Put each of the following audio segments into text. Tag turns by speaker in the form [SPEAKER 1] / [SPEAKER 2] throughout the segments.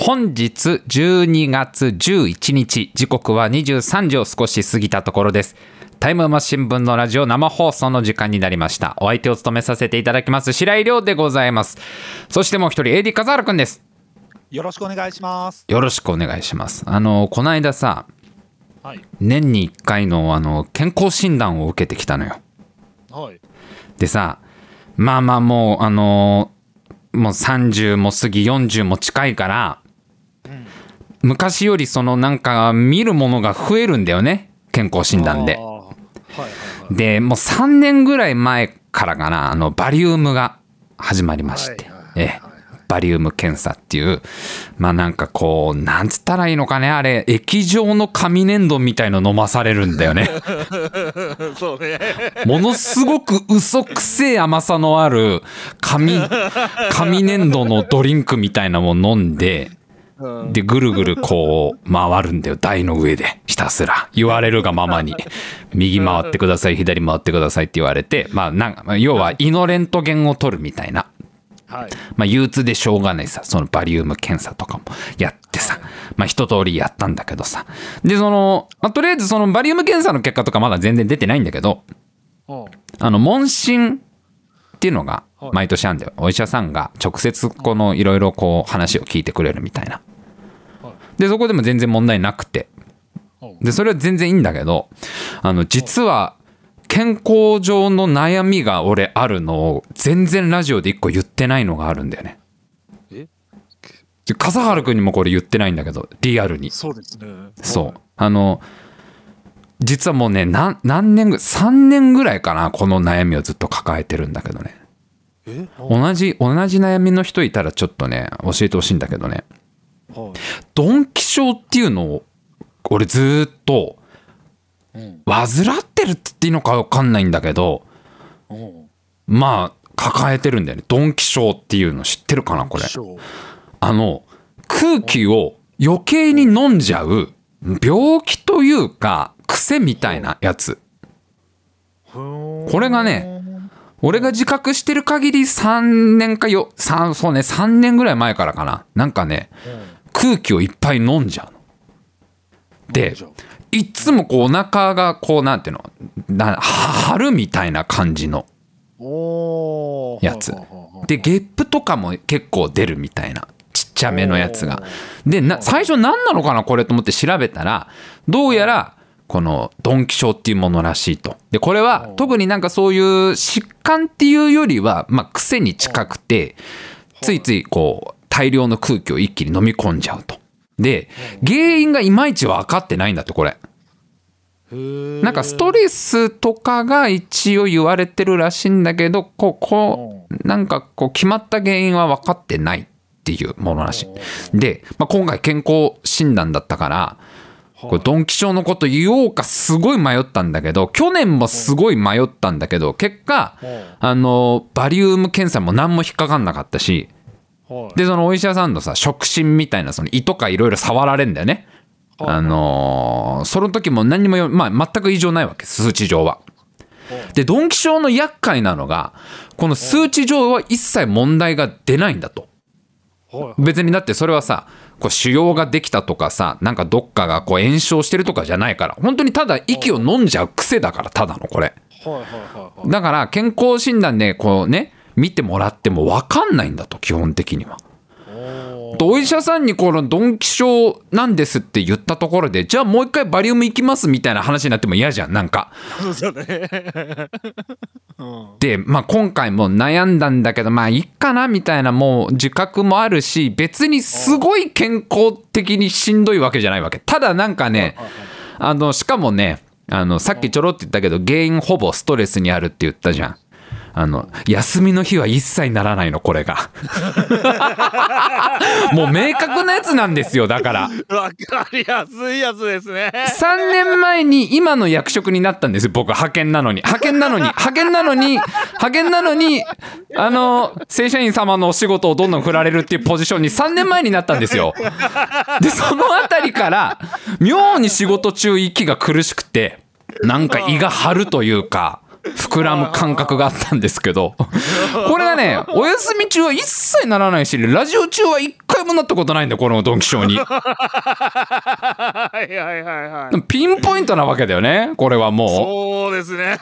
[SPEAKER 1] 本日12月11日、時刻は23時を少し過ぎたところです。タイムマ新聞のラジオ生放送の時間になりました。お相手を務めさせていただきます白井亮でございます。そしてもう一人 AD 笠原くんです。
[SPEAKER 2] よろしくお願いします。
[SPEAKER 1] よろしくお願いします。この間さ、
[SPEAKER 2] はい、
[SPEAKER 1] 年に1回の健康診断を受けてきたのよ。
[SPEAKER 2] はい、
[SPEAKER 1] でさ、もうもう30も過ぎ40も近いから、昔よりなんか見るものが増えるんだよね、健康診断で。
[SPEAKER 2] はいはいはい、
[SPEAKER 1] でもう3年ぐらい前からかな、バリウムが始まりまして、バリウム検査っていう、なんかこうなんつったらいいのかね、あれ液状の紙粘土みたいの飲まされるんだよね。
[SPEAKER 2] そうね。
[SPEAKER 1] ものすごく嘘くせえ甘さのある紙粘土のドリンクみたいなもの飲んで、でぐるぐるこう回るんだよ、台の上で。ひたすら言われるがままに右回ってください、左回ってくださいって言われて、要は胃のレントゲンを取るみたいな。憂鬱でしょうがないさ、そのバリウム検査とかもやってさ、一通りやったんだけどさ、でとりあえずそのバリウム検査の結果とかまだ全然出てないんだけど、問診っていうのが毎年あるんだよ。お医者さんが直接このいろいろこう話を聞いてくれるみたいな。でそこでも全然問題なくて、でそれは全然いいんだけど、実は健康上の悩みが俺あるのを全然ラジオで一個言ってないのがあるんだよね。笠原くんにもこれ言ってないんだけど、リアルに。
[SPEAKER 2] そうですね。
[SPEAKER 1] そう実はもうね、何年3年ぐらいかな、この悩みをずっと抱えてるんだけどね。同じ悩みの人いたらちょっとね教えてほしいんだけどね、ドンキ症っていうのを俺ずっと患ってるって言っていいのか分かんないんだけど、抱えてるんだよね。ドンキ症っていうの知ってるかな、これ。空気を余計に飲んじゃう病気というか癖みたいなやつ。これがね、俺が自覚してる限り3年ぐらい前からかな、なんかね、空気をいっぱい飲んじゃうので、いつもこうお腹がこうなんていうの、張るみたいな感じのやつで、ゲップとかも結構出るみたいな、ちっちゃめのやつが。で最初何なのかなこれと思って調べたら、どうやらこのドンキ症っていうものらしいと。でこれは特になんかそういう疾患っていうよりは癖に近くて、ついついこう大量の空気を一気に飲み込んじゃうと。で原因がいまいち分かってないんだって、これ。なんかストレスとかが一応言われてるらしいんだけど、なんかこう決まった原因は分かってないっていうものらしい。で、今回健康診断だったから、これドンキ症のこと言おうかすごい迷ったんだけど、去年もすごい迷ったんだけど、結果バリウム検査も何も引っかかんなかったし、でそのお医者さんのさ触診みたいなその胃とかいろいろ触られんだよね。その時も何にも全く異常ないわけ、数値上は。でドンキ症の厄介なのが、この数値上は一切問題が出ないんだと。別にだってそれはさ、こう腫瘍ができたとかさ、なんかどっかがこう炎症してるとかじゃないから、本当にただ息を飲んじゃう癖だから、ただのこれ。だから健康診断でこうね見てもらっても分かんないんだと、基本的には。お医者さんにこのドンキ症なんですって言ったところで、じゃあもう一回バリウム行きますみたいな話になっても嫌じゃん、なんか。で今回も悩んだんだけど、いいかなみたいな、もう自覚もあるし、別にすごい健康的にしんどいわけじゃないわけ。ただなんかね、しかもね、さっきちょろって言ったけど、原因ほぼストレスにあるって言ったじゃん。休みの日は一切ならないの、これが。もう明確なやつなんですよ。だから
[SPEAKER 2] 分かりやすいやつですね。
[SPEAKER 1] 3年前に今の役職になったんですよ、僕。派遣なのに正社員様のお仕事をどんどん振られるっていうポジションに3年前になったんですよ。でそのあたりから妙に仕事中息が苦しくて、なんか胃が張るというか、 膨らむ感覚があったんですけど、これがね、お休み中は一切ならないし、ラジオ中は一回もなったことないんだよ、このドンキショーに。
[SPEAKER 2] はいはいはいはい。
[SPEAKER 1] ピンポイントなわけだよね、これはもう。
[SPEAKER 2] そうですね。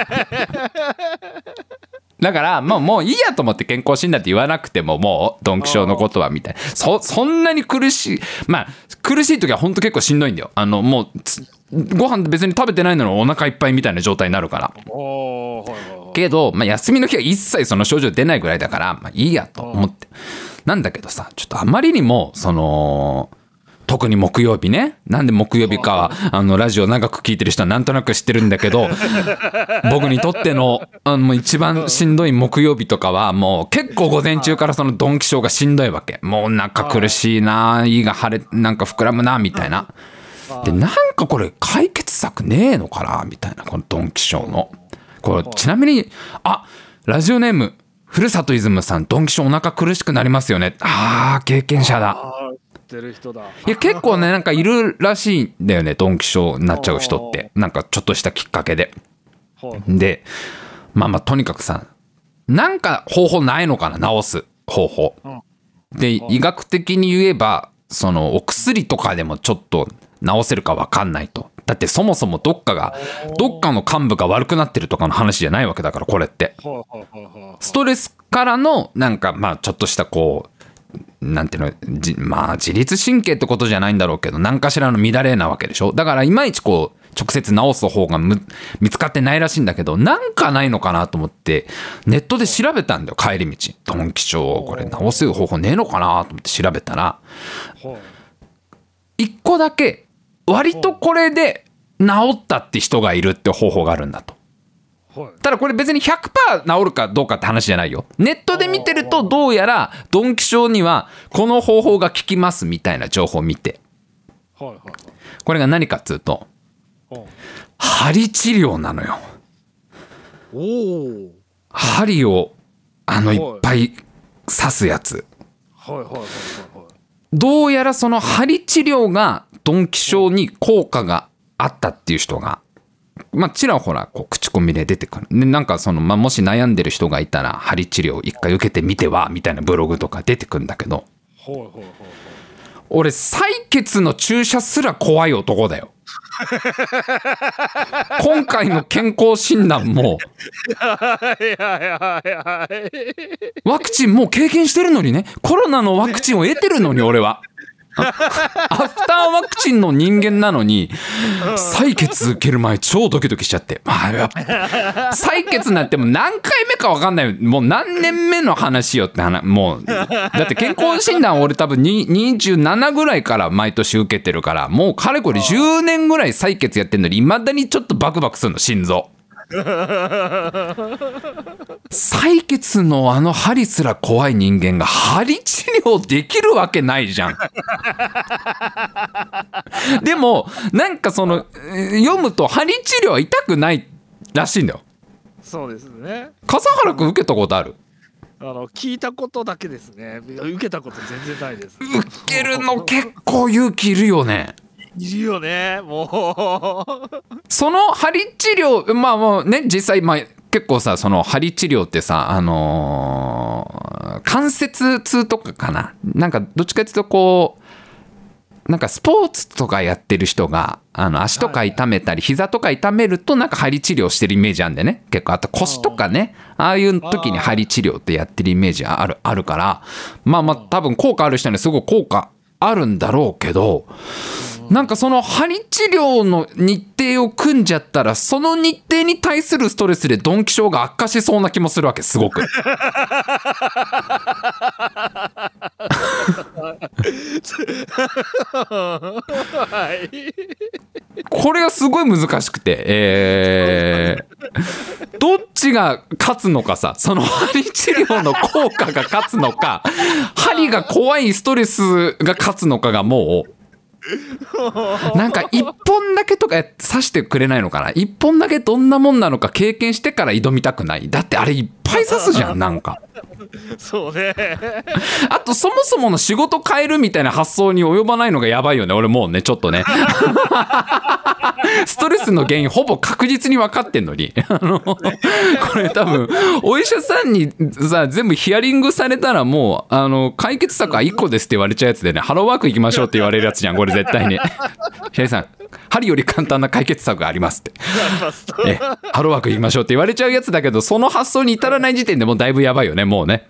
[SPEAKER 1] だからもういいやと思って、健康診断って言わなくても、もうドンキショーのことはみたいな。そんなに苦しい、苦しい時は本当結構しんどいんだよ。もうご飯別に食べてないのにお腹いっぱいみたいな状態になるから。けど、休みの日は一切その症状出ないぐらいだから、いいやと思って。なんだけどさ、ちょっとあまりにも特に木曜日ね、なんで木曜日かはラジオ長く聞いてる人はなんとなく知ってるんだけど、僕にとってのもう一番しんどい木曜日とかは、もう結構午前中からそのドンキショーがしんどいわけ。もうお腹苦しいな、胃がなんか膨らむなみたいな。で、なんかこれ解決策ねえのかなみたいな、このドンキショーのこれ。ちなみにラジオネームふるさとイズムさん、ドンキショーお腹苦しくなりますよね。経験者だ。
[SPEAKER 2] る人だ。
[SPEAKER 1] いや結構ね、なんかいるらしいんだよね、ドンキショーになっちゃう人って。なんかちょっとしたきっかけで。で、とにかくさ、なんか方法ないのかな、治す方法。で、医学的に言えば、そのお薬とかでもちょっと治せるか分かんないと。だってそもそもどっかの幹部が悪くなってるとかの話じゃないわけだから、これって。ストレスからのなんかちょっとしたなんていうの、自律神経ってことじゃないんだろうけど、何かしらの乱れなわけでしょ。だからいまいち直接治す方が見つかってないらしいんだけど、なんかないのかなと思ってネットで調べたんだよ、帰り道。ドンキショーこれ治す方法ねえのかなと思って調べたら、一個だけ割とこれで治ったって人がいるって方法があるんだと。ただこれ別に 100% 治るかどうかって話じゃないよ。ネットで見てるとどうやらドンキショーにはこの方法が効きますみたいな情報を見て、これが何かっつうと、針治療なのよ。針をいっぱい刺すやつ。どうやらその針治療がドンキショーに効果があったっていう人がちらほら口コミで出てくる。で、なんかもし悩んでる人がいたら針治療一回受けてみてはみたいなブログとか出てくるんだけど、俺採血の注射すら怖い男だよ。今回の健康診断もワクチンもう経験してるのにね、コロナのワクチンを得てるのに、俺はアフターワクチンの人間なのに採血受ける前超ドキドキしちゃって、採血なんてもう何回目か分かんない、もう何年目の話よって話。もうだって健康診断俺多分27ぐらいから毎年受けてるから、もうかれこれ10年ぐらい採血やってんのに、未だにちょっとバクバクするの、心臓。採血の針すら怖い人間が針治療できるわけないじゃん。でもなんか読むと針治療は痛くないらしいんだよ。
[SPEAKER 2] そうですね。
[SPEAKER 1] 笠原くん受けたことある？
[SPEAKER 2] 聞いたことだけですね。受けたこと全然ないです。
[SPEAKER 1] 受けるの結構勇気いるよね。
[SPEAKER 2] いるよね、もう。
[SPEAKER 1] その針治療、もうね、実際結構さ、その針治療ってさ、関節痛とかかな、なんかどっちかっていうとなんかスポーツとかやってる人が足とか痛めたり膝とか痛めるとなんか針治療してるイメージあるんでね、結構。あと腰とかね、ああいう時に針治療ってやってるイメージあるから、多分効果ある人にはすごい効果あるんだろうけど、なんかその針治療の日程を組んじゃったら、その日程に対するストレスでドンキショーが悪化しそうな気もするわけ、すごく。これがすごい難しくて、どっちが勝つのかさ、その針治療の効果が勝つのか、針が怖いストレスが勝つのかが、もうなんか一本だけとか刺してくれないのかな。一本だけどんなもんなのか経験してから挑みたくない。だってあれいっぱい刺すじゃん、なんか。
[SPEAKER 2] そうね。
[SPEAKER 1] あとそもそもの仕事変えるみたいな発想に及ばないのがやばいよね、俺もうね、ちょっとね。 ストレスの原因ほぼ確実に分かってんのにこれ多分お医者さんにさ全部ヒアリングされたらもう解決策は1個ですって言われちゃうやつでね、ハローワーク行きましょうって言われるやつじゃんこれ絶対に。ヒアリさん針より簡単な解決策がありますってハローワーク行きましょうって言われちゃうやつだけど、その発想に至らない時点でもうだいぶやばいよねもうね。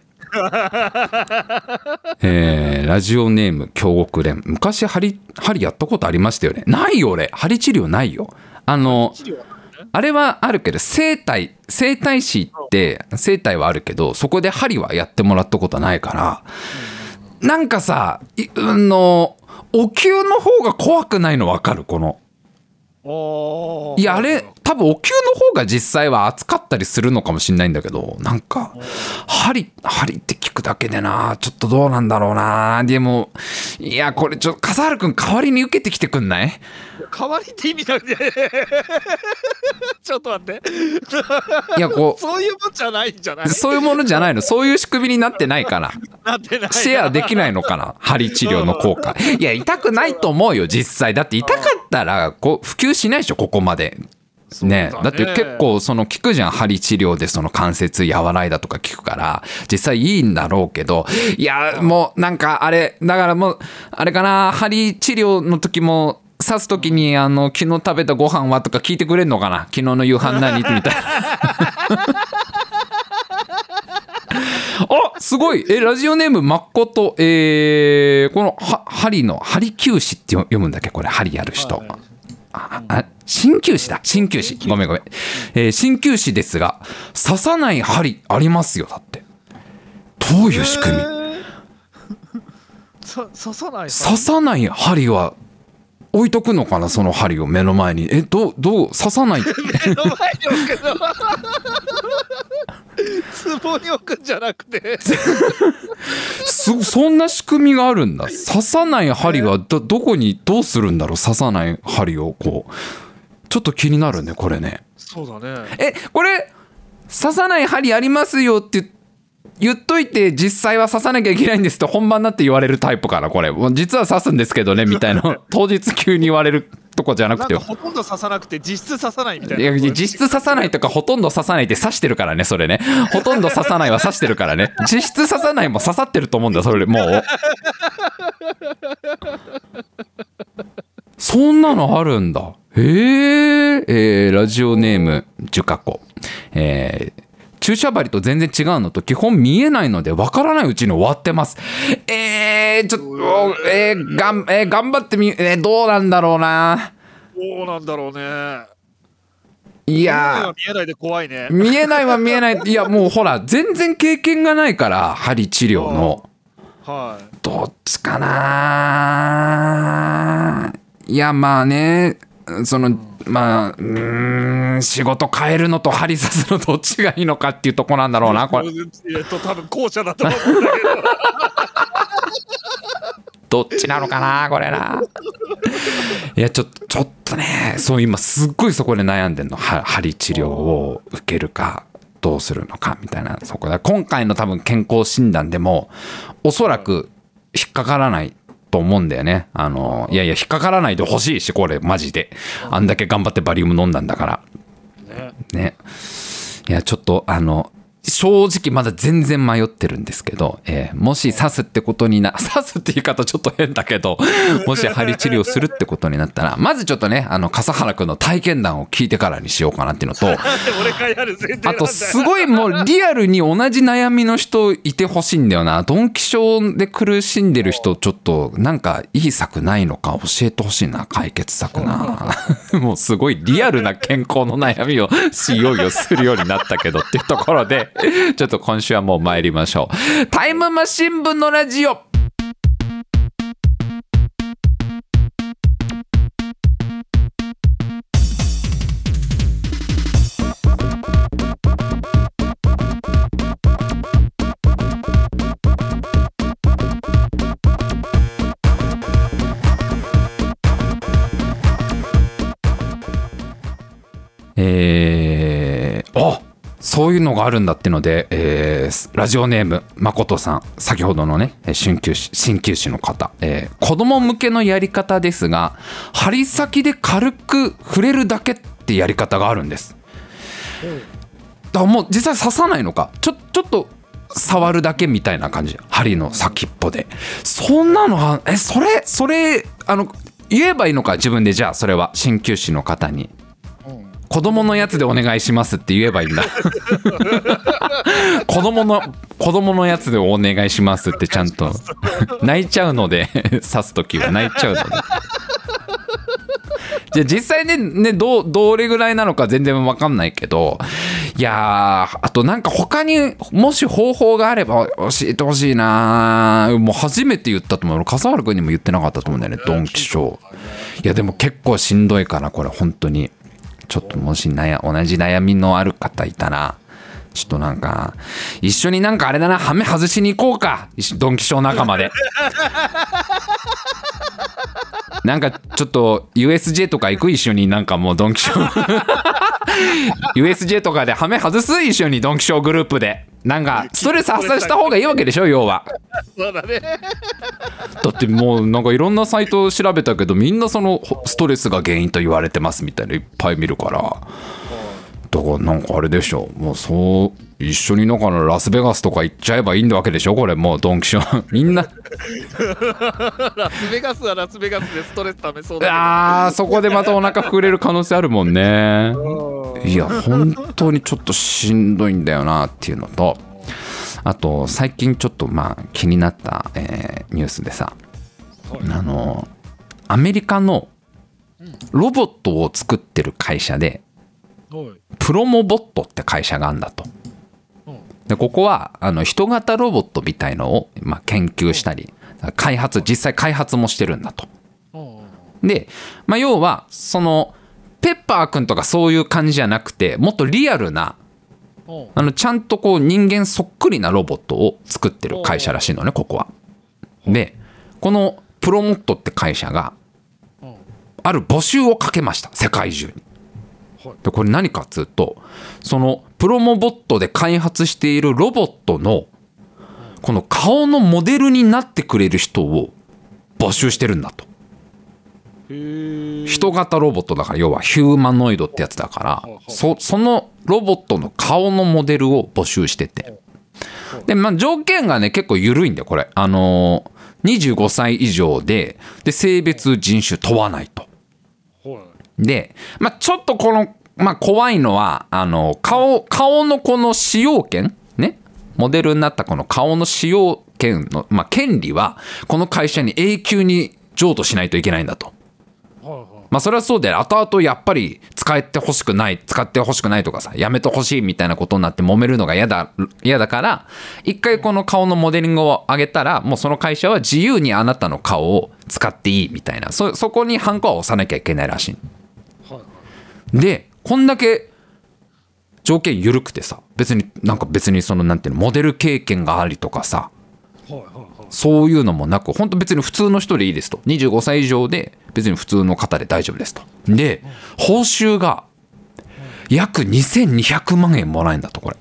[SPEAKER 1] ラジオネーム京極連、昔針やったことありましたよね。ないよ俺、針治療ないよ。あれはあるけど整体師って整体はあるけど、そこで針はやってもらったことはないから、なんかさお灸の方が怖くないの分かる？このいやあれ多分お灸の方が実際は熱かったりするのかもしれないんだけど、なんか針って聞くだけでなちょっとどうなんだろうな。でもいやこれちょっと笠原くん代わりに受けてきてくんない？
[SPEAKER 2] 代わりって意味なんでちょっと待って、
[SPEAKER 1] いやこう
[SPEAKER 2] そういうもんじゃないんじゃない？
[SPEAKER 1] そういうものじゃないの、そういう仕組みになってないから
[SPEAKER 2] なってない、
[SPEAKER 1] シェアできないのかな針治療の効果。いや痛くないと思うよ実際。だって痛かったらこう普及しないでしょここまでね。だって結構その効くじゃん、針治療でその関節和らいだとか効くから実際いいんだろうけど、いやもうなんかあれだからもうあれかな、針治療の時も刺す時に昨日食べたご飯はとか聞いてくれんのかな、昨日の夕飯何みたいなあすごいラジオネームまっこと、この針灸師って読むんだっけこれ、針やる人、鍼灸師だ、鍼灸師ごめん、鍼灸師ですが刺さない針ありますよ。だってどういう仕組み？
[SPEAKER 2] 刺
[SPEAKER 1] さない針は置いとくのかな、その針を目の前に。どう刺さない
[SPEAKER 2] 目の前に置くのツボに置くんじゃなくて
[SPEAKER 1] そんな仕組みがあるんだ。刺さない針はどこにどうするんだろう。刺さない針をこうちょっと気になるねこれね。
[SPEAKER 2] そうだね。
[SPEAKER 1] これ刺さない針ありますよって言っといて実際は刺さなきゃいけないんですって本番になって言われるタイプかなこれ。実は刺すんですけどねみたいな当日急に言われるとこじゃなくて、
[SPEAKER 2] なんかほとんど刺さなくて実質刺さないみたいな。
[SPEAKER 1] いや実質刺さないとかほとんど刺さないって刺してるからねそれね。ほとんど刺さないは刺してるからね。実質刺さないも刺さってると思うんだそれもうそんなのあるんだ。ラジオネームジュカコ、注射針と全然違うのと基本見えないので分からないうちに終わってます。ちょっと頑張ってどうなんだろうな。
[SPEAKER 2] どうなんだろうね。
[SPEAKER 1] いや
[SPEAKER 2] 見えないで怖いね。
[SPEAKER 1] 見えないは見えない。いやもうほら全然経験がないから針治療の、
[SPEAKER 2] はい、
[SPEAKER 1] どっちかな。いやまあねまあ仕事変えるのと針刺すのどっちがいいのかっていうとこなんだろうなこれ。
[SPEAKER 2] 多分後者だと思うんだけど
[SPEAKER 1] どっちなのかなこれな。いやちょっとねそう今すっごいそこで悩んでんの。針治療を受けるかどうするのかみたいな。そこだ今回の多分健康診断でもおそらく引っかからないと思うんだよね。いや引っかからないでほしいしこれマジであんだけ頑張ってバリウム飲んだんだからね。いやちょっと正直まだ全然迷ってるんですけど、もし刺すってことに刺すって言い方ちょっと変だけどもし針治療するってことになったらまずちょっとね笠原くんの体験談を聞いてからにしようかなっていうのとあとすごいもうリアルに同じ悩みの人いてほしいんだよな。ドンキ症で苦しんでる人ちょっとなんかいい策ないのか教えてほしいな、解決策なもうすごいリアルな健康の悩みをいよいよするようになったけどっていうところでちょっと今週はもう参りましょう。タイムマシン部のラジオ。 そういうのがあるんだってので、ラジオネーム誠さん、先ほどのね鍼灸師の方、子供向けのやり方ですが、針先で軽く触れるだけってやり方があるんです。だからもう実際刺さないのか、ちょっと触るだけみたいな感じ、針の先っぽで。そんなのはそれ言えばいいのか、自分で。じゃあそれは鍼灸師の方に子供のやつでお願いしますって言えばいいんだ子供のやつでお願いしますってちゃんと泣いちゃうので刺すときは泣いちゃうのでじゃあ実際ねどれぐらいなのか全然分かんないけど、いやー、あとなんか他にもし方法があれば教えてほしいな。もう初めて言ったと思う。笠原君にも言ってなかったと思うんだよね、ドンキショー。いやでも結構しんどいからこれ本当に。ちょっともし同じ悩みのある方いたら、ちょっとなんか一緒になんかあれだな、ハメ外しに行こうか、ドンキショー仲間でなんかちょっと USJ とか行く、一緒に。なんかもうドンキショーUSJ とかでハメ外す、一緒にドンキショーグループで。なんかストレス発散した方がいいわけでしょ、要は。
[SPEAKER 2] そうだね。
[SPEAKER 1] だってもうなんかいろんなサイトを調べたけど、みんなそのストレスが原因と言われてますみたいな、いっぱい見るから。だからなんかあれでしょ、もうそう一緒にだからラスベガスとか行っちゃえばいいんだわけでしょ、これもうドンキショーみんな
[SPEAKER 2] ラスベガスはラスベガスでストレスためそうだけど、
[SPEAKER 1] そこでまたお腹膨れる可能性あるもんね。いや本当にちょっとしんどいんだよなっていうのと、あと最近ちょっと気になった、ニュースでさ、アメリカのロボットを作ってる会社で、プロモボットって会社があるんだと。でここは人型ロボットみたいのを、研究したり実際開発もしてるんだと。で、要はそのペッパーくんとかそういう感じじゃなくて、もっとリアルなちゃんとこう人間そっくりなロボットを作ってる会社らしいのね、ここは。でこのプロモットって会社がある募集をかけました、世界中に。でこれ何かっつうと、そのプロモボットで開発しているロボットのこの顔のモデルになってくれる人を募集してるんだと。人型ロボットだから、要はヒューマノイドってやつだから、そのロボットの顔のモデルを募集してて、で条件がね結構緩いんだよこれ。25歳以上で性別人種問わないと。でちょっとこの怖いのは顔のこの使用権ね、モデルになったこの顔の使用権の、権利はこの会社に永久に譲渡しないといけないんだと。それはそうで、後々やっぱり使ってほしくないとかさ、やめてほしいみたいなことになって揉めるのが嫌だから、一回この顔のモデリングを上げたら、もうその会社は自由にあなたの顔を使っていいみたいな、そこにハンコは押さなきゃいけないらしい。でこんだけ条件緩くてさ、別にそのなんていうの、モデル経験がありとかさ、そういうのもなく、本当別に普通の人でいいですと。25歳以上で別に普通の方で大丈夫ですと。で報酬が約2200万円もらえるんだと、これ。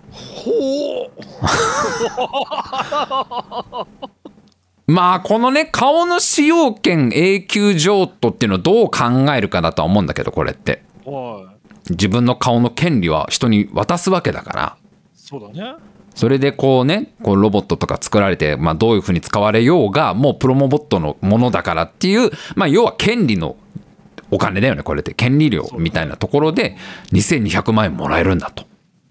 [SPEAKER 1] このね顔の使用権永久譲渡っていうのをどう考えるかだとは思うんだけど、これって自分の顔の権利は人に渡すわけだから。
[SPEAKER 2] そうだね。
[SPEAKER 1] それでこうロボットとか作られて、どういうふうに使われようがもうプロモボットのものだからっていう、要は権利のお金だよね、これって。権利料みたいなところで2200万円もらえるんだと。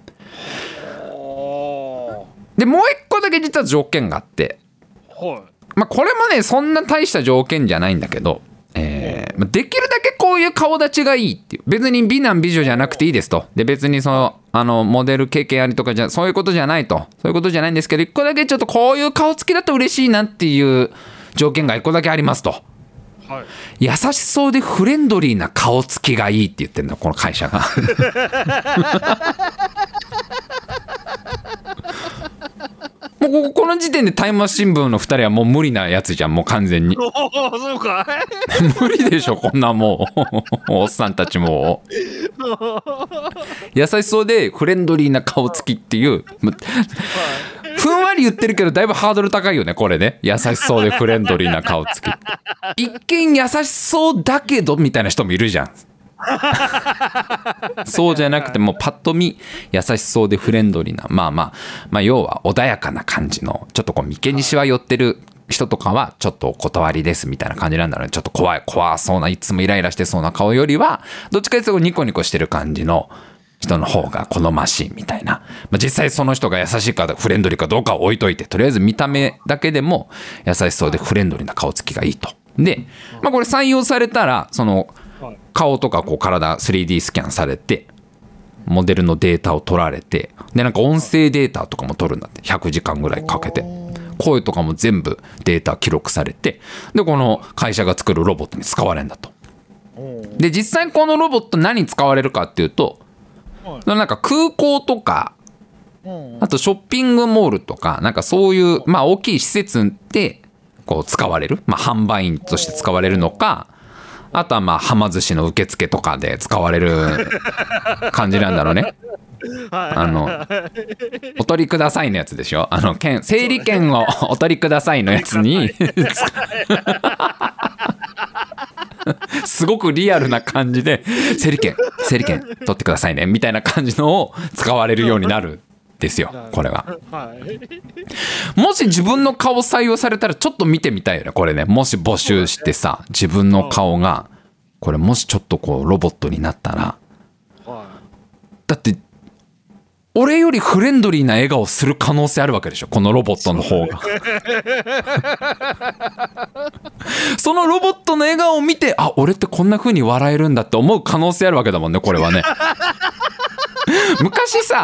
[SPEAKER 1] でもう一個だけ実は条件があって、これもねそんな大した条件じゃないんだけど、できるだけこういう顔立ちがいいっていう。別に美男美女じゃなくていいですと。で別にモデル経験ありとかそういうことじゃないと。そういうことじゃないんですけど、一個だけちょっとこういう顔つきだと嬉しいなっていう条件が一個だけありますと。優しそうでフレンドリーな顔つきがいいって言ってんだこの会社が。もうこの時点でタイムマシン部の2人はもう無理なやつじゃん、もう完全に。
[SPEAKER 2] そうか
[SPEAKER 1] 無理でしょこんなもうおっさんたちも優しそうでフレンドリーな顔つきっていうふんわり言ってるけどだいぶハードル高いよねこれね。優しそうでフレンドリーな顔つき、一見優しそうだけどみたいな人もいるじゃん。そうじゃなくてもうパッと見優しそうでフレンドリーな、まあ要は穏やかな感じのちょっとこう眉間にしわ寄ってる人とかはちょっとお断りですみたいな感じなんだろうね。ちょっと怖そうないつもイライラしてそうな顔よりはどっちかというとニコニコしてる感じの人の方が好ましいみたいな、実際その人が優しいかフレンドリーかどうかは置いといて、とりあえず見た目だけでも優しそうでフレンドリーな顔つきがいいと。で、これ採用されたらその顔とかこう体 3D スキャンされてモデルのデータを取られて、でなんか音声データとかも取るんだって、100時間ぐらいかけて声とかも全部データ記録されて、でこの会社が作るロボットに使われるんだと。で実際このロボット何に使われるかっていうと、なんか空港とかあとショッピングモールとかなんかそういう大きい施設でこう使われる、販売員として使われるのか、あとははま寿司の受付とかで使われる感じなんだろうね。お取りくださいのやつでしょ、整理券をお取りくださいのやつにすごくリアルな感じで整理券取ってくださいねみたいな感じのを使われるようになるんですよこれは。もし自分の顔採用されたらちょっと見てみたいよねこれね。もし募集してさ自分の顔がこれもしちょっとこうロボットになったら、だって俺よりフレンドリーな笑顔する可能性あるわけでしょこのロボットの方がそのロボットの笑顔を見て俺ってこんな風に笑えるんだって思う可能性あるわけだもんねこれはね昔ス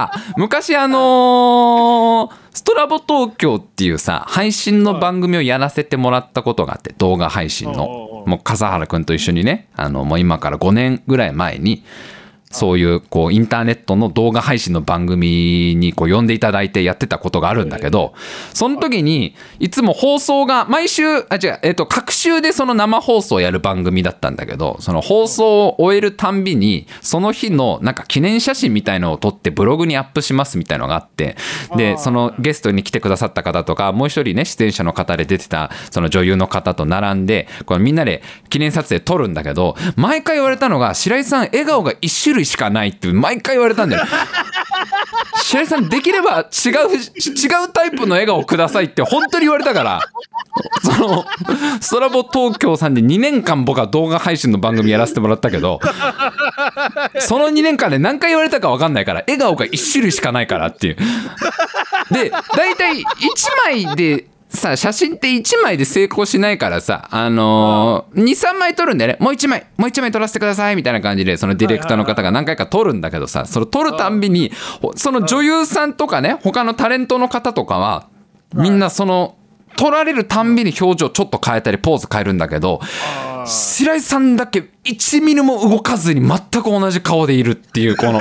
[SPEAKER 1] トラボ東京っていうさ配信の番組をやらせてもらったことがあって、動画配信のもう笠原くんと一緒にねもう今から5年ぐらい前にそういうこうインターネットの動画配信の番組にこう呼んでいただいてやってたことがあるんだけど、その時にいつも放送が毎週各週でその生放送をやる番組だったんだけど、その放送を終えるたんびにその日のなんか記念写真みたいのを撮ってブログにアップしますみたいのがあって、でそのゲストに来てくださった方とかもう一人ね出演者の方で出てたその女優の方と並んでこれみんなで記念撮影撮るんだけど、毎回言われたのが白井さん笑顔が一種類しかないって毎回言われたんだよ白井さんできれば違うタイプの笑顔くださいって本当に言われたから、そのストラボ東京さんで2年間僕は動画配信の番組やらせてもらったけど、その2年間で何回言われたか分かんないから笑顔が1種類しかないからっていう。で大体1枚でさ写真って1枚で成功しないからさ2,3 枚撮るんだよね。もう1枚撮らせてくださいみたいな感じでそのディレクターの方が何回か撮るんだけどさ、その撮るたんびにその女優さんとかね他のタレントの方とかはみんなその撮られるたんびに表情ちょっと変えたりポーズ変えるんだけど、白井さんだけ1ミリも動かずに全く同じ顔でいるっていうこの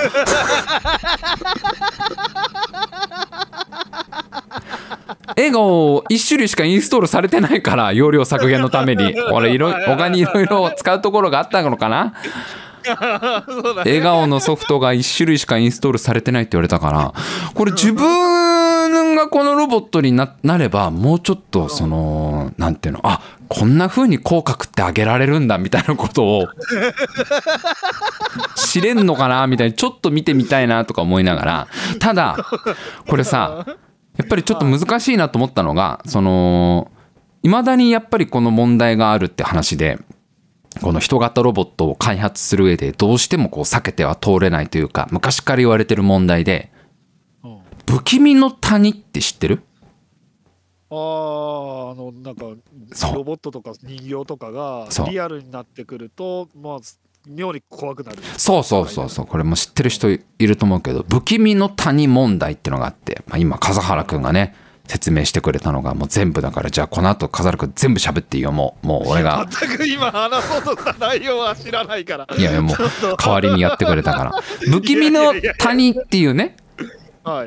[SPEAKER 1] 笑顔1種類しかインストールされてないから容量削減のために俺他にいろいろ使うところがあったのかな笑顔のソフトが1種類しかインストールされてないって言われたから、これ自分がこのロボットに なればもうちょっとそのなんていうのこんな風に口角って上げられるんだみたいなことを知れんのかなみたいにちょっと見てみたいなとか思いながら、ただこれさやっぱりちょっと難しいなと思ったのが未だにやっぱりこの問題があるって話で、この人型ロボットを開発する上でどうしてもこう避けては通れないというか昔から言われてる問題で、不気味の谷って知ってる？
[SPEAKER 2] なんかロボットとか人形とかがリアルになってくると妙に怖くなる。そうこれも知ってる人いると思うけど、不気味の谷問題ってのがあって、今笠原くんがね説明してくれたのがもう全部だから、じゃあこの後笠原くん全部喋っていいよ。もう俺が全く今話そうとした内容は知らないから。
[SPEAKER 1] いやもう代わりにやってくれたから不気味の谷っていうね、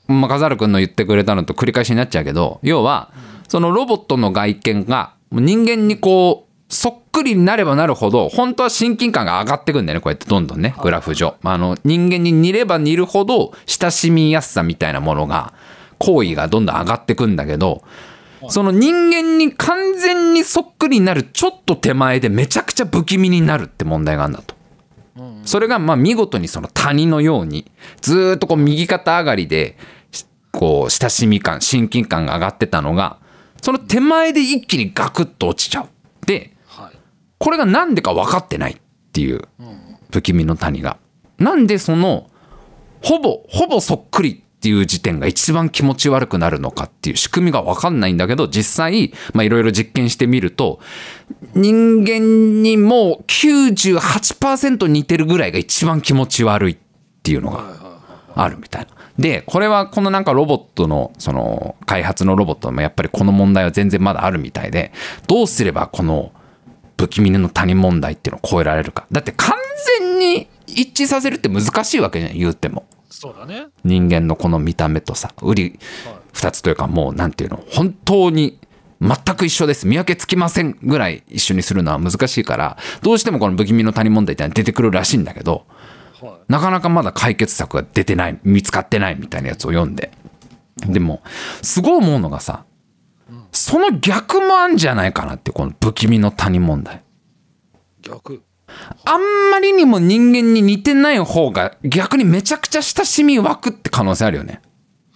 [SPEAKER 1] 笠原君の言ってくれたのと繰り返しになっちゃうけど、要はそのロボットの外見が人間にこうそっくりになればなるほど本当は親近感が上がってくんだよね。こうやってどんどんねグラフ上、人間に似れば似るほど親しみやすさみたいなものが行為がどんどん上がってくんだけど、その人間に完全にそっくりになるちょっと手前でめちゃくちゃ不気味になるって問題があるんだと。それがまあ見事にその谷のようにずっとこう右肩上がりでこう親しみ感親近感が上がってたのがその手前で一気にガクッと落ちちゃう。でこれがなんでか分かってないっていう不気味の谷がなんでそのほぼそっくりっていう時点が一番気持ち悪くなるのかっていう仕組みが分かんないんだけど、実際いろいろ実験してみると人間にもう 98% 似てるぐらいが一番気持ち悪いっていうのがあるみたいな。でこれはこのなんかロボットのその開発のロボットもやっぱりこの問題は全然まだあるみたいで、どうすればこの不気味の谷問題っていうのを超えられるか。だって完全に一致させるって難しいわけじゃん言うても。
[SPEAKER 2] そうだね。
[SPEAKER 1] 人間のこの見た目とさ2つというかもうなんていうの本当に全く一緒です見分けつきませんぐらい一緒にするのは難しいからどうしてもこの不気味の谷問題ってのは出てくるらしいんだけど、なかなかまだ解決策が出てない見つかってないみたいなやつを読んで、でもすごい思うのがさその逆もあんじゃないかなってこの不気味の谷問題。
[SPEAKER 2] 逆
[SPEAKER 1] あんまりにも人間に似てない方が逆にめちゃくちゃ親しみ湧くって可能性あるよね。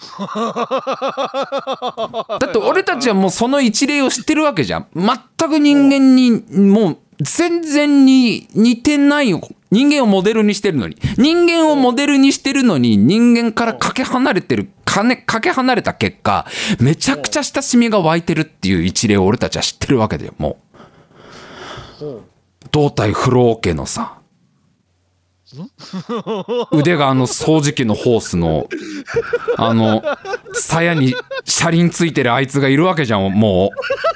[SPEAKER 1] だって俺たちはもうその一例を知ってるわけじゃん。全く人間にもう全然に似てない人間をモデルにしてるのに人間からかけ離れた結果めちゃくちゃ親しみが湧いてるっていう一例を俺たちは知ってるわけだよ。もう胴体不老家のさ腕が掃除機のホースの鞘に車輪ついてるあいつがいるわけじゃん。もう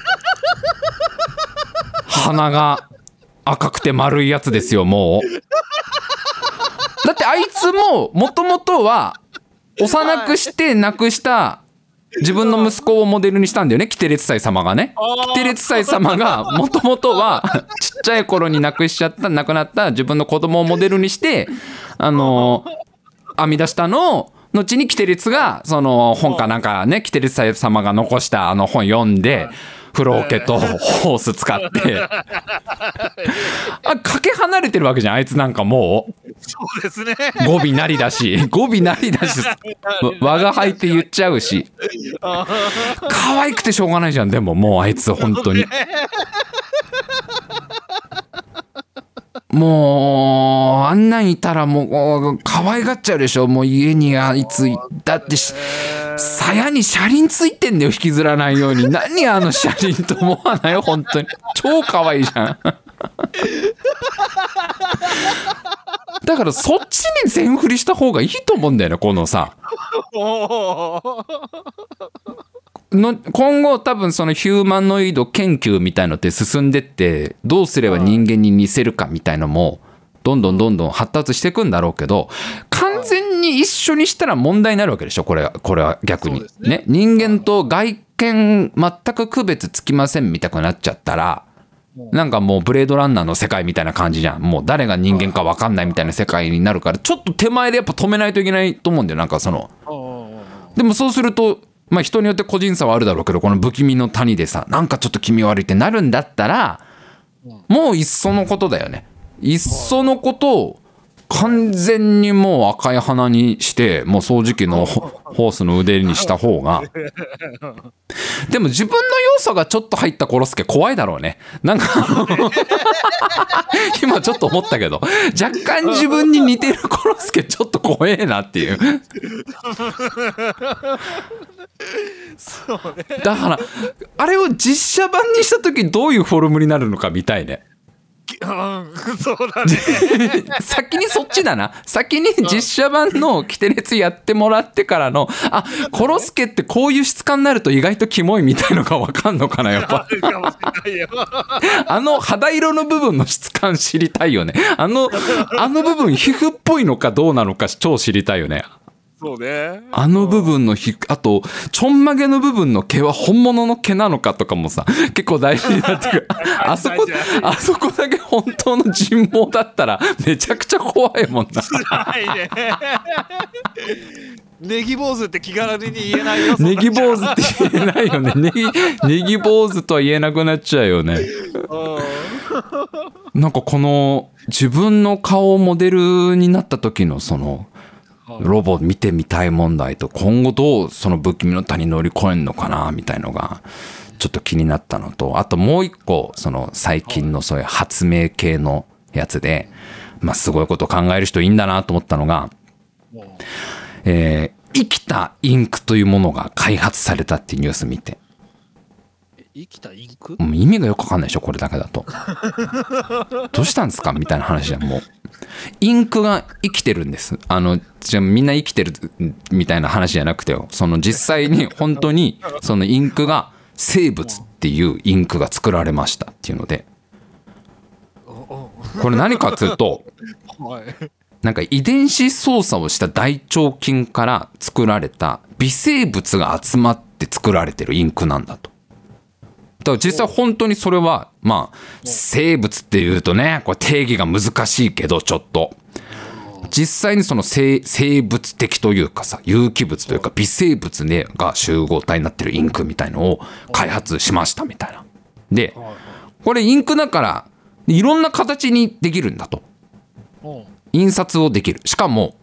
[SPEAKER 1] 鼻が赤くて丸いやつですよ。もうだってあいつももともとは幼くして亡くした自分の息子をモデルにしたんだよね。キテレツ祭様がね。キテレツ祭様がもともとはちっちゃい頃に亡くなった自分の子供をモデルにして編み出したのを後にキテレツがその本かなんかねキテレツ祭様が残した本読んでフローケとホース使ってかけ離れてるわけじゃんあいつなんかもう。
[SPEAKER 2] そうですね。
[SPEAKER 1] 語尾なりだし我が輩って言っちゃうし可愛くてしょうがないじゃん。でももうあいつ本当にもうあんなんいたらもう可愛がっちゃうでしょ。もう家にあいつだって鞘に車輪ついてんだよ引きずらないように。何車輪と思わないよ本当に超可愛いじゃん。だからそっちに全振りした方がいいと思うんだよね。このさ今後多分そのヒューマノイド研究みたいのって進んでってどうすれば人間に似せるかみたいのもどんどん発達していくんだろうけど完全に一緒にしたら問題になるわけでしょ。これは逆にね人間と外見全く区別つきませんみたくなっちゃったらなんかもうブレードランナーの世界みたいな感じじゃん。もう誰が人間か分かんないみたいな世界になるからちょっと手前でやっぱ止めないといけないと思うんだよ。なんかそのでもそうすると人によって個人差はあるだろうけどこの不気味の谷でさなんかちょっと気味悪いってなるんだったらもういっそのことだよね。いっそのことを完全にもう赤い鼻にしてもう掃除機のホースの腕にした方がでも自分の要素がちょっと入ったコロスケ怖いだろうね。なんか今ちょっと思ったけど若干自分に似てるコロスケちょっと怖えなっていう
[SPEAKER 2] そうね。
[SPEAKER 1] だからあれを実写版にした時どういうフォルムになるのか見たいね。
[SPEAKER 2] そうだね。
[SPEAKER 1] 先にそっちだな。先に実写版のキテレツやってもらってからのコロスケってこういう質感になると意外とキモいみたいのが分かんのかなやっぱ。肌色の部分の質感知りたいよね。部分皮膚っぽいのかどうなのか超知りたいよね。
[SPEAKER 2] そうね。
[SPEAKER 1] あの部分のあとちょんまげの部分の毛は本物の毛なのかとかもさ結構大事になってくるあそこだけ本当の人毛だったらめちゃくちゃ怖いもんな。
[SPEAKER 2] 辛いね。ネギ坊主って気軽に言えないよ。
[SPEAKER 1] ネギ坊主って言えないよね。ネギ坊主とは言えなくなっちゃうよね。なんかこの自分の顔モデルになった時のそのロボ見てみたい問題と今後どうその不気味の谷乗り越えんのかなみたいのがちょっと気になったのと、あともう一個その最近のそういう発明系のやつで、まあすごいこと考える人いいんだなと思ったのが、生きたインクというものが開発されたっていうニュース見て、
[SPEAKER 2] 生きたインク？
[SPEAKER 1] もう意味がよくわかんないでしょこれだけだと。どうしたんですかみたいな話じゃん。もうインクが生きてるんです。じゃあみんな生きてるみたいな話じゃなくてよ、その実際に本当にそのインクが生物っていうインクが作られましたっていうので、これ何かっていうと、なんか遺伝子操作をした大腸菌から作られた微生物が集まって作られてるインクなんだと。だから実際本当にそれはまあ生物っていうとねこれ定義が難しいけど、ちょっと実際にその生物的というかさ、有機物というか微生物が集合体になってるインクみたいのを開発しましたみたいな。でこれインクだからいろんな形にできるんだと。印刷をできる。しかも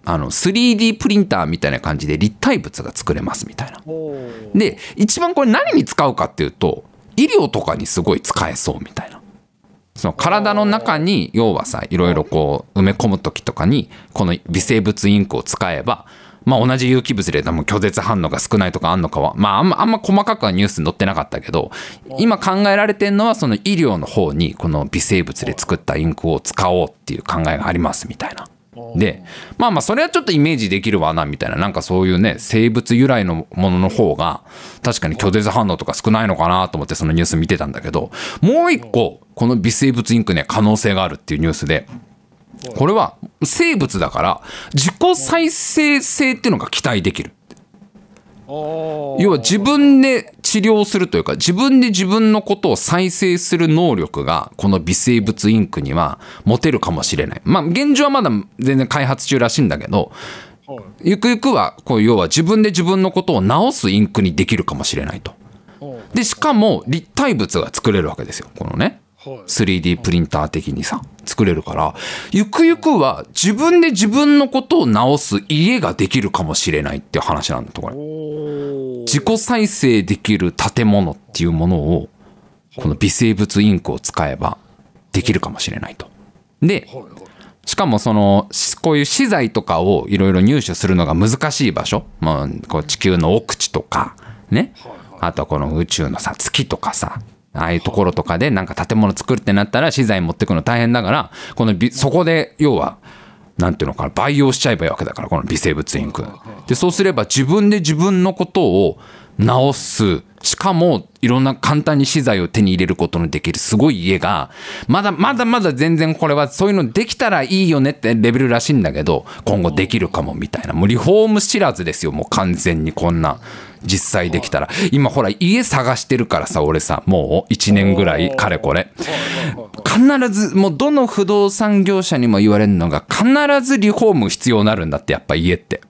[SPEAKER 1] 3D プリンターみたいな感じで立体物が作れますみたいな。で一番これ何に使うかっていうと医療とかにすごい使えそうみたいな。その体の中に要はさいろいろこう埋め込む時とかにこの微生物インクを使えば、まあ同じ有機物でも拒絶反応が少ないとかあんのかはまああんま細かくはニュースに載ってなかったけど、今考えられてるのはその医療の方にこの微生物で作ったインクを使おうっていう考えがありますみたいな。でまあそれはちょっとイメージできるわなみたいな、なんかそういうね生物由来のものの方が確かに拒絶反応とか少ないのかなと思ってそのニュース見てたんだけど、もう一個この微生物インクね可能性があるっていうニュースで、これは生物だから自己再生性っていうのが期待できる。要は自分で治療するというか自分で自分のことを再生する能力がこの微生物インクには持てるかもしれない。まあ現状はまだ全然開発中らしいんだけど、ゆくゆくはこう要は自分で自分のことを治すインクにできるかもしれないと。でしかも立体物が作れるわけですよ。このね 3D プリンター的にさ作れるから、ゆくゆくは自分で自分のことを治す家ができるかもしれないっていう話なんだと。これ自己再生できる建物っていうものをこの微生物インクを使えばできるかもしれないと。でしかもこういう資材とかをいろいろ入手するのが難しい場所、まあ、こう地球の奥地とかね、あとこの宇宙のさ月とかさああいうところとかでなんか建物作るってなったら資材持ってくの大変だから、そこで要はなんていうのかな培養しちゃえばいいわけだから、この微生物インクでそうすれば自分で自分のことを治す、しかもいろんな簡単に資材を手に入れることのできるすごい家がまだ全然これはそういうのできたらいいよねってレベルらしいんだけど、今後できるかもみたいな。もうリフォーム知らずですよもう完全に。こんな実際できたら今ほら家探してるからさ俺さもう1年ぐらいかれこれ必ずもうどの不動産業者にも言われるのが必ずリフォーム必要になるんだって。やっぱ家って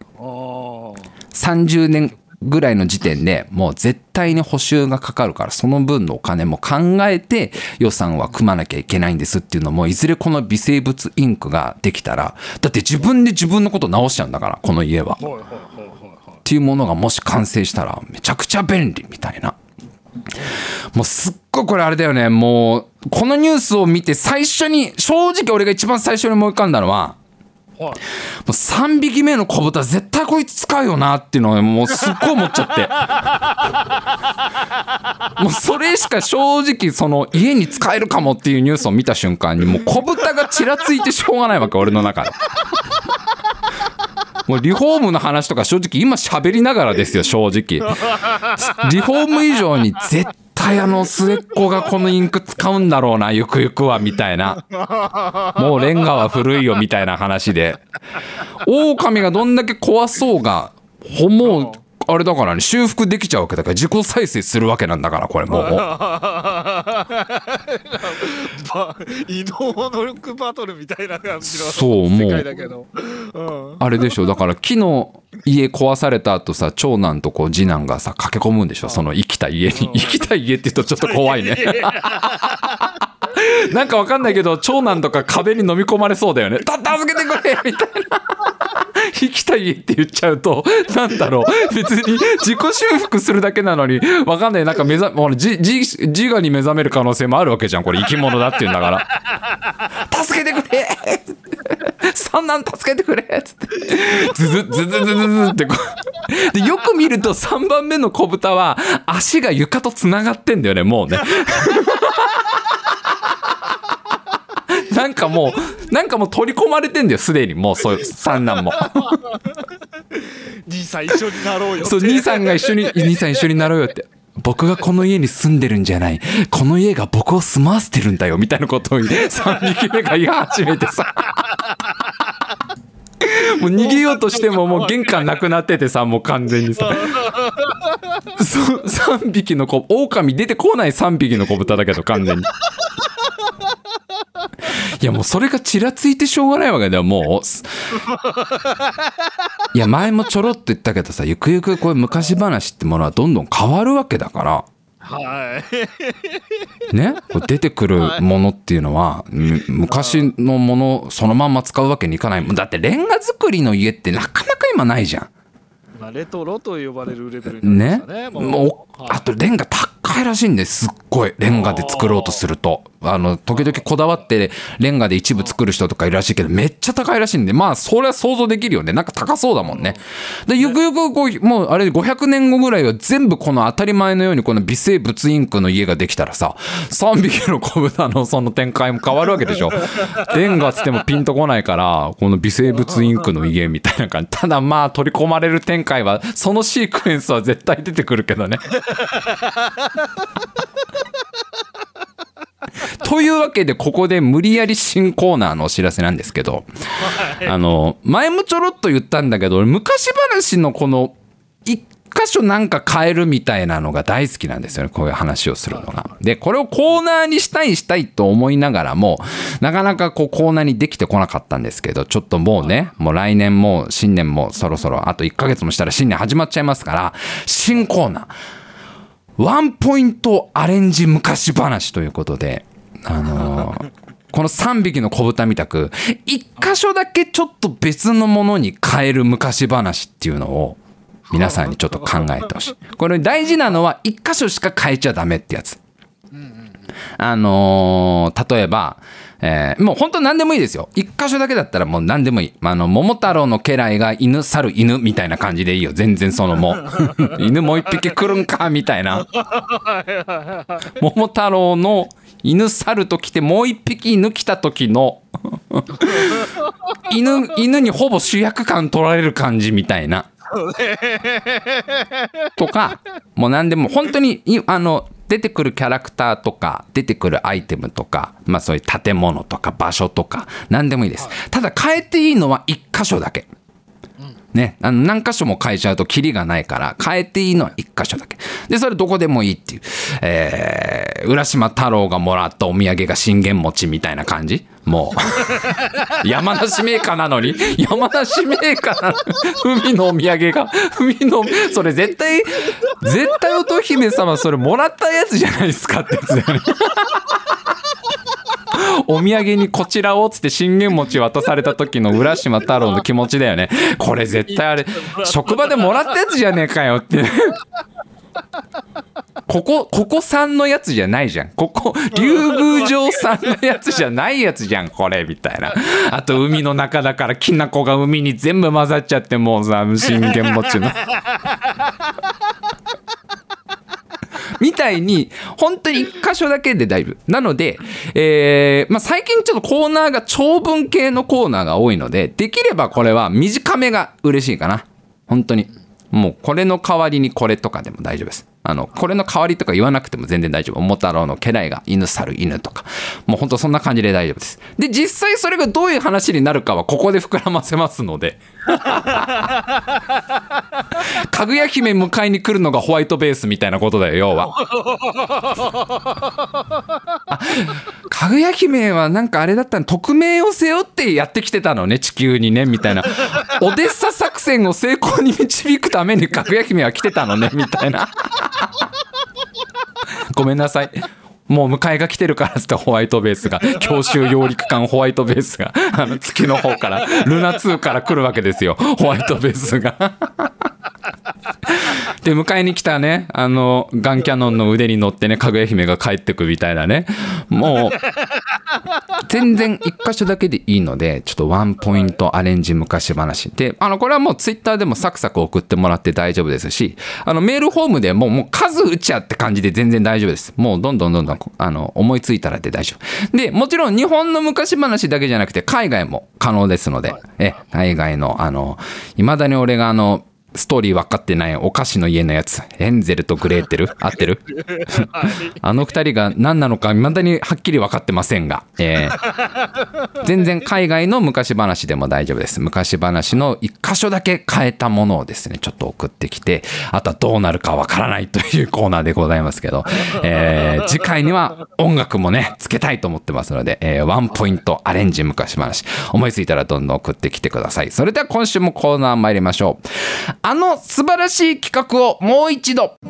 [SPEAKER 1] 30年ぐらいの時点でもう絶対に補修がかかるから、その分のお金も考えて予算は組まなきゃいけないんですっていうのも、いずれこの微生物インクができたらだって自分で自分のことを直しちゃうんだからこの家はっていうものがもし完成したらめちゃくちゃ便利みたいな。もうすっごいこれあれだよね。もうこのニュースを見て最初に正直俺が一番最初に思い浮かんだのはもう3匹目の子豚絶対こいつ使うよなっていうのをもうすっごい思っちゃってもうそれしか正直その家に使えるかもっていうニュースを見た瞬間にもう子豚がちらついてしょうがないわけ俺の中で。もうリフォームの話とか正直今喋りながらですよ正直。リフォーム以上に絶対末っ子がこのインク使うんだろうなゆくゆくはみたいな。もうレンガは古いよみたいな話で、狼がどんだけ怖そうがもうあれだからね、修復できちゃうわけだから、自己再生するわけなんだから、これもう
[SPEAKER 2] 異能能力バトルみたいな感じの
[SPEAKER 1] 世界だけど、あれでしょ、だから木の家壊された後さ、長男とこう次男がさ駆け込むんでしょ、その生きた家に。生きた家って言うとちょっと怖いねなんかわかんないけど、長男とか壁に飲み込まれそうだよね。助けてくれみたいな生きた家って言っちゃうと、なんだろう、別に自己修復するだけなのに、わかんない、なんか自我に目覚める可能性もあるわけじゃん、これ生き物だって言うんだから助けてくれそんなん助けてくれっつってズズズズズズズってこうで、よく見ると3番目の子豚は足が床とつながってんだよね、もうねなんかもう取り込まれてんだよ、すでに。もうそういう三男も
[SPEAKER 2] 兄さん一緒になろうよって。
[SPEAKER 1] そう、兄さん一緒になろうよって。僕がこの家に住んでるんじゃない、この家が僕を住まわせてるんだよみたいなことを3匹目が言い始めてさもう逃げようとしてももう玄関なくなっててさ、もう完全にさ3匹の子、狼出てこない3匹の子豚だけど完全にいやもうそれがちらついてしょうがないわけだよ、もういや前もちょろっと言ったけどさ、ゆくゆくこういう昔話ってものはどんどん変わるわけだから、
[SPEAKER 2] はい
[SPEAKER 1] ね、こう出てくるものっていうのは、昔のものをそのまんま使うわけにいかない。だってレンガ造りの家ってなかなか今ないじゃん。
[SPEAKER 2] レトロと呼ばれるレベルになりましたね。
[SPEAKER 1] もうあとレンガ高いらしいんです、すっごい。レンガで作ろうとすると時々こだわってレンガで一部作る人とかいるらしいけど、めっちゃ高いらしいんで、まあそれは想像できるよね。なんか高そうだもんね。でゆくゆくこうもうあれ500年後ぐらいは全部この当たり前のようにこの微生物インクの家ができたらさ、3匹の子豚のその展開も変わるわけでしょ。レンガつってもピンとこないから、この微生物インクの家みたいな感じ。ただまあ取り込まれる展開は、そのシークエンスは絶対出てくるけどねというわけで、ここで無理やり新コーナーのお知らせなんですけど、前もちょろっと言ったんだけど、昔話のこの一箇所なんか変えるみたいなのが大好きなんですよね、こういう話をするのが。でこれをコーナーにしたいと思いながらも、なかなかこうコーナーにできてこなかったんですけど、ちょっともうね、もう来年も新年もそろそろあと1ヶ月もしたら新年始まっちゃいますから、新コーナーワンポイントアレンジ昔話ということで、この3匹の子豚みたく1箇所だけちょっと別のものに変える昔話っていうのを皆さんにちょっと考えてほしい。これ大事なのは1箇所しか変えちゃダメってやつ。例えば、もう本当何でもいいですよ。1箇所だけだったらもう何でもいい。桃太郎の家来が犬去る犬みたいな感じでいいよ。全然そのもう犬もう一匹来るんかみたいな。桃太郎の犬去るときてもう一匹犬来た時の犬にほぼ主役感取られる感じみたいな。とかもう何でも本当に出てくるキャラクターとか出てくるアイテムとか、まあそういう建物とか場所とか何でもいいです。ただ変えていいのは1箇所だけ。ね、何箇所も変えちゃうとキリがないから変えていいのは1箇所だけで、それどこでもいいっていう、浦島太郎がもらったお土産が信玄餅みたいな感じ。もう山梨メーカーなのに海のお土産がそれ絶対乙姫様それもらったやつじゃないですかってやつだよねお土産にこちらをっつって信玄餅渡された時の浦島太郎の気持ちだよね。これ絶対あれ職場でもらったやつじゃねえかよってここ産のやつじゃないじゃん、ここ竜宮城産のやつじゃないやつじゃんこれみたいな。あと海の中だからきな粉が海に全部混ざっちゃってもうさ信玄餅のみたいに本当に1箇所だけで大丈夫なので、最近ちょっとコーナーが長文系のコーナーが多いので、できればこれは短めが嬉しいかな。本当にもうこれの代わりにこれとかでも大丈夫です。これの代わりとか言わなくても全然大丈夫。桃太郎の家来が犬猿犬とか、もうほんとそんな感じで大丈夫です。で、実際それがどういう話になるかはここで膨らませますのでかぐや姫迎えに来るのがホワイトベースみたいなことだよ、要は。かぐや姫はなんかあれだったの、匿名を背負ってやってきてたのね、地球にね、みたいな。オデッサ作戦を成功に導くためにかぐや姫は来てたのね、みたいな。ごめんなさい、もう迎えが来てるからってホワイトベースが、強襲揚陸艦ホワイトベースが月の方からルナ2から来るわけですよ、ホワイトベースがで迎えに来たね、ガンキャノンの腕に乗ってね、かぐや姫が帰ってくみたいなね。もう全然一箇所だけでいいので、ちょっとワンポイントアレンジ昔話で、これはもうツイッターでもサクサク送ってもらって大丈夫ですし、メールフォームでもう数打ちゃって感じで全然大丈夫です。もうどんどん思いついたらで大丈夫で、もちろん日本の昔話だけじゃなくて海外も可能ですので、海外の未だに俺がストーリー分かってないお菓子の家のやつ、ヘンゼルとグレーテル合ってる二人が何なのか未だにはっきり分かってませんが、全然海外の昔話でも大丈夫です。昔話の一箇所だけ変えたものをですね、ちょっと送ってきて、あとはどうなるか分からないというコーナーでございますけど、次回には音楽もねつけたいと思ってますので、ワンポイントアレンジ昔話思いついたらどんどん送ってきてください。それでは今週もコーナー参りましょう。素晴らしい企画をもう一度。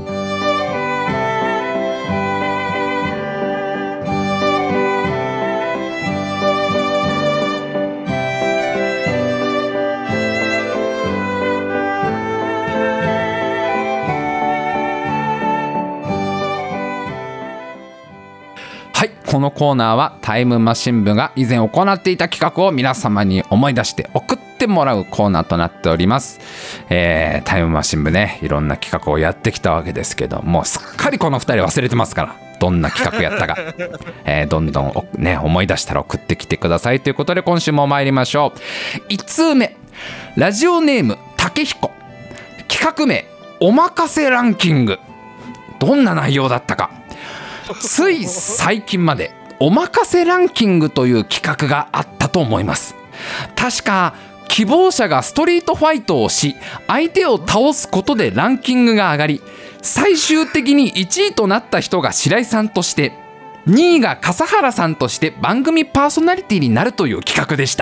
[SPEAKER 1] はい、このコーナーはタイムマシン部が以前行っていた企画を皆様に思い出して送ってもらうコーナーとなっております。タイムマシン部ね、いろんな企画をやってきたわけですけども、すっかりこの2人忘れてますから、どんな企画やったか、どんどんね思い出したら送ってきてくださいということで、今週も参りましょう。1通目、ラジオネーム竹彦。企画名おまかせランキング。どんな内容だったか。つい最近までおまかせランキングという企画があったと思います。確か希望者がストリートファイトをし、相手を倒すことでランキングが上がり、最終的に1位となった人が白井さんとして、2位が笠原さんとして番組パーソナリティになるという企画でした。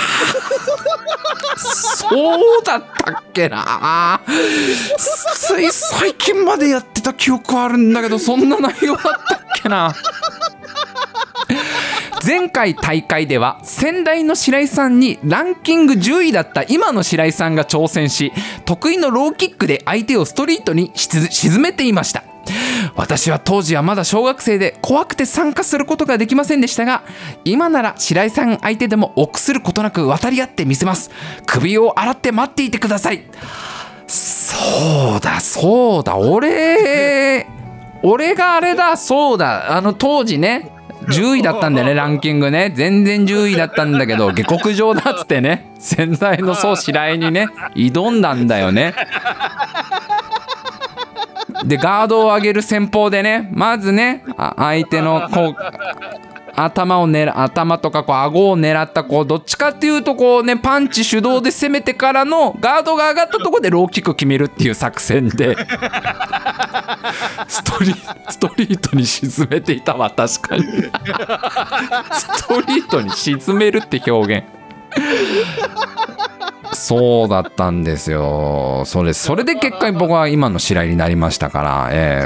[SPEAKER 1] そうだったっけな。つい最近までやってた記憶あるんだけど、そんな内容だったっけな。前回大会では先代の白井さんにランキング10位だった今の白井さんが挑戦し、得意のローキックで相手をストリートに沈めていました。私は当時はまだ小学生で怖くて参加することができませんでしたが、今なら白井さん相手でも臆することなく渡り合ってみせます。首を洗って待っていてください。そうだ、俺があれだ、そうだ、当時ね10位だったんだよね、ランキングね。全然10位だったんだけど、下克上だっつってね、先代の白井にね挑んだんだよね。でガードを上げる戦法でね、まずね相手のこう頭とかこう顎を狙った、こうどっちかっていうとこうねパンチ主導で攻めてからのガードが上がったところでローキック決めるっていう作戦でストリートに沈めていたわ。確かにストリートに沈めるって表現そうだったんですよ。それで結果僕は今の白井になりましたから、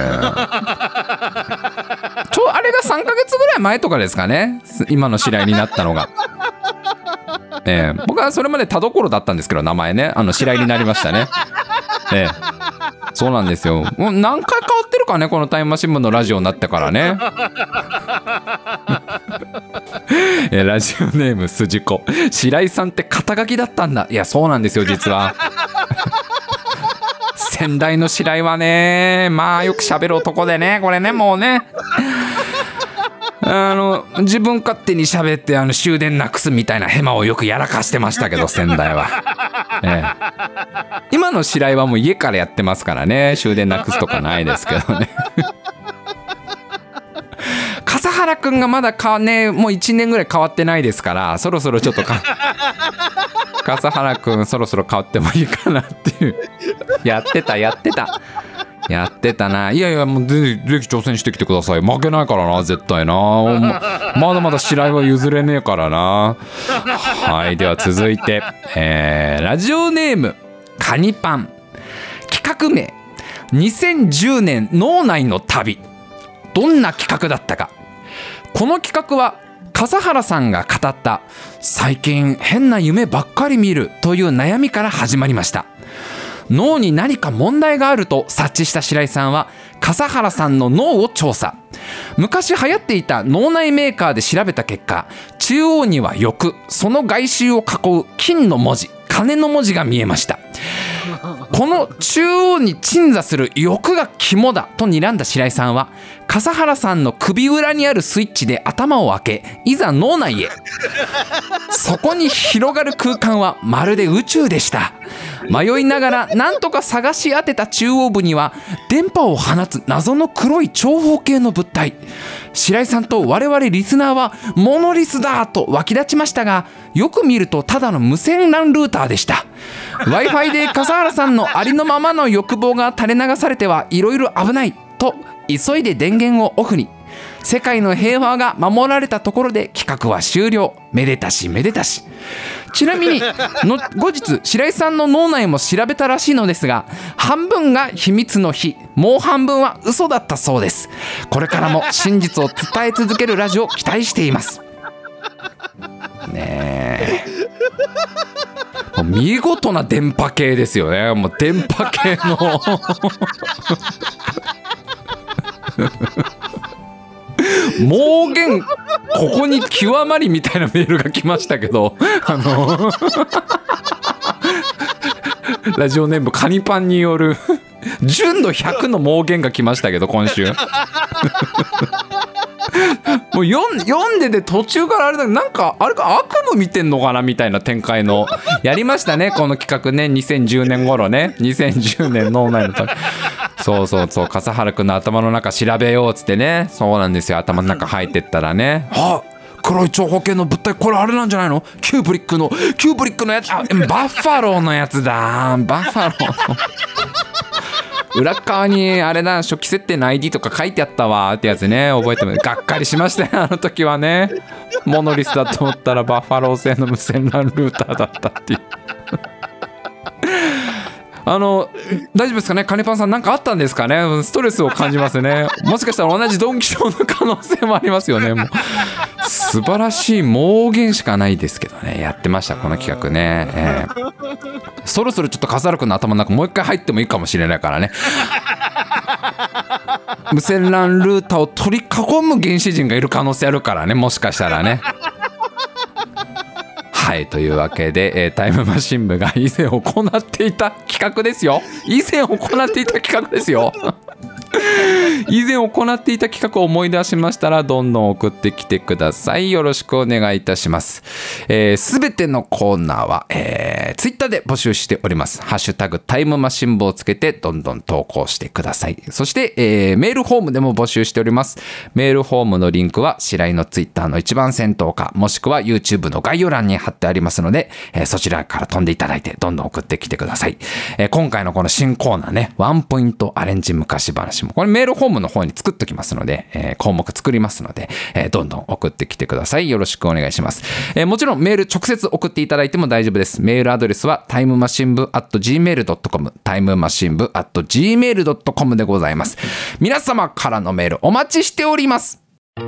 [SPEAKER 1] あれが3ヶ月ぐらい前とかですかね、今の白井になったのが。僕はそれまで田所だったんですけど、名前ね白井になりましたね。そうなんですよ。もう何回変わってるかね、このタイムマシン部のラジオになってからね。ラジオネーム筋子。白井さんって肩書きだったんだ。いやそうなんですよ、実は。先代の白井はね、まあよく喋る男でね、これねもうね自分勝手に喋って終電なくすみたいなヘマをよくやらかしてましたけど、仙台は、今の白井はもう家からやってますからね、終電なくすとかないですけどね笠原くんがまだもう1年ぐらい変わってないですから、そろそろちょっと笠原くんそろそろ変わってもいいかなっていうやってたな。いやいや、もうぜひ挑戦してきてください。負けないからな、絶対な。まだまだ白井は譲れねえからな。はい、では続いて、ラジオネームカニパン。企画名2010年脳内の旅。どんな企画だったか。この企画は笠原さんが語った最近変な夢ばっかり見るという悩みから始まりました。脳に何か問題があると察知した白井さんは笠原さんの脳を調査。昔流行っていた脳内メーカーで調べた結果、中央には欲、その外周を囲う金の文字、金の文字が見えました。この中央に鎮座する欲が肝だと睨んだ白井さんは、笠原さんの首裏にあるスイッチで頭を開け、いざ脳内へ。そこに広がる空間はまるで宇宙でした。迷いながら何とか探し当てた中央部には電波を放つ謎の黒い長方形の物体。白井さんと我々リスナーはモノリスだと湧き立ちましたが、よく見るとただの無線 LAN ルーターでした。 Wi-Fi で笠原さんのありのままの欲望が垂れ流されてはいろいろ危ないと急いで電源をオフに。世界の平和が守られたところで企画は終了。めでたしめでたし。ちなみに後日白井さんの脳内も調べたらしいのですが、半分が秘密の日、もう半分は嘘だったそうです。これからも真実を伝え続けるラジオを期待していますね。もう見事な電波系ですよね。もう電波系の妄言ここに極まりみたいなメールが来ましたけど、ラジオネームカニパンによる純度100の妄言が来ましたけど、今週もう読んでて途中からあれだ、なんかあれか悪夢見てんのかなみたいな展開のやりましたね、この企画ね。2010年頃ね、2010年脳内の旅。そう笠原くんの頭の中調べようっつってね。そうなんですよ。頭の中入ってったらね、黒い長方形の物体、これあれなんじゃないの？キューブリックのやつ、バッファローのやつだ。バッファローの裏側にあれだ、初期設定の ID とか書いてあったわってやつね、覚えてます。がっかりしましたよ、あの時はね。モノリスだと思ったらバッファロー製の無線 LAN ルーターだったっていう大丈夫ですかね、カネパンさん、なんかあったんですかね。ストレスを感じますね。もしかしたら同じドンキショーの可能性もありますよね。もう素晴らしい妄言しかないですけどね、やってましたこの企画ね。そろそろちょっと笠原くんの頭の中もう一回入ってもいいかもしれないからね。無線 LAN ルーターを取り囲む原始人がいる可能性あるからね、もしかしたらね。はい、というわけで、タイムマシン部が以前行っていた企画ですよ。以前行っていた企画ですよ。以前行っていた企画を思い出しましたらどんどん送ってきてください。よろしくお願いいたします。すべてのコーナーは、ツイッターで募集しております。ハッシュタグタイムマシン部をつけてどんどん投稿してください。そして、メールフォームでも募集しております。メールフォームのリンクは白井のツイッターの一番先頭か、もしくは YouTube の概要欄に貼ってありますので、そちらから飛んでいただいてどんどん送ってきてください。今回のこの新コーナーね、ワンポイントアレンジ昔話もこれメールフォームの方に作っときますので、項目作りますので、どんどん送ってきてください。よろしくお願いします。もちろんメール直接送っていただいても大丈夫です。メールアドレスはタイムマシン部 @gmail.com タイムマシン部 @gmail.com でございます。皆様からのメールお待ちしております。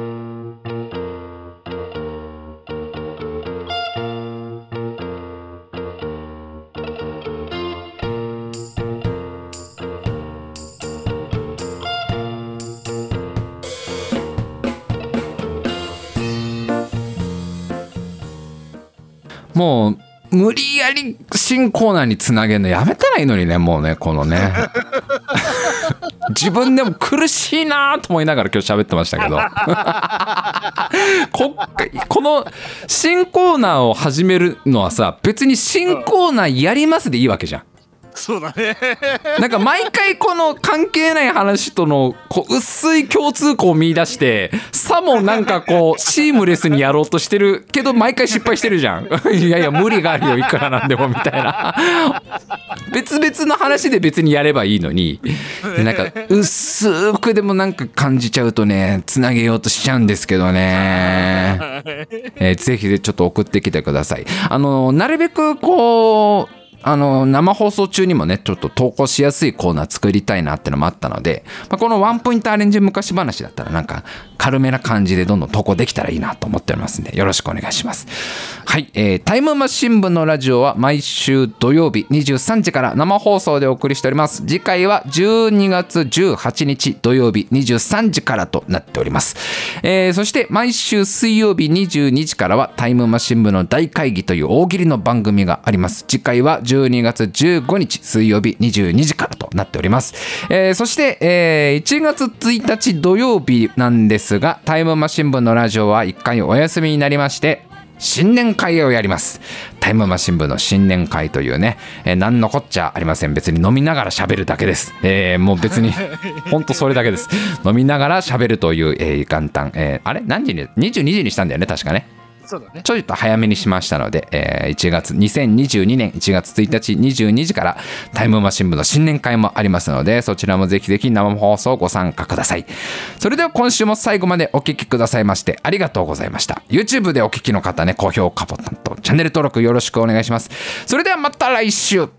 [SPEAKER 1] もう無理やり新コーナーにつなげるのやめたらいいのにね、もうね、このね自分でも苦しいなと思いながら今日喋ってましたけどこの新コーナーを始めるのはさ、別に新コーナーやりますでいいわけじゃん。
[SPEAKER 2] そうだね。
[SPEAKER 1] なんか毎回この関係ない話とのこう薄い共通項を見出してさもなんかこうシームレスにやろうとしてるけど毎回失敗してるじゃんいやいや無理があるよいくらなんでもみたいな別々の話で別にやればいいのに、なんか薄くでもなんか感じちゃうとねつなげようとしちゃうんですけどねぜひちょっと送ってきてください。なるべくこう生放送中にもねちょっと投稿しやすいコーナー作りたいなってのもあったので、このワンポイントアレンジ昔話だったらなんか軽めな感じでどんどん投稿できたらいいなと思っておりますんでよろしくお願いします。はい、タイムマシン部のラジオは毎週土曜日23時から生放送でお送りしております。次回は12月18日土曜日23時からとなっております。そして毎週水曜日22時からはタイムマシン部の大会議という大喜利の番組があります。次回は12月15日水曜日22時からとなっております。そして、1月1日土曜日なんですがタイムマシン部のラジオは1回お休みになりまして新年会をやります。タイムマシン部の新年会というね、何のこっちゃありません。別に飲みながら喋るだけです。もう別にほんとそれだけです。飲みながら喋るという、元旦、あれ何時に22時にしたんだよね確かね。
[SPEAKER 2] そうだね、
[SPEAKER 1] ちょっと早めにしましたので、2022年1月1日22時からタイムマシン部の新年会もありますのでそちらもぜひぜひ生放送ご参加ください。それでは今週も最後までお聞きくださいましてありがとうございました。 YouTube でお聞きの方ね高評価ボタンとチャンネル登録よろしくお願いします。それではまた来週。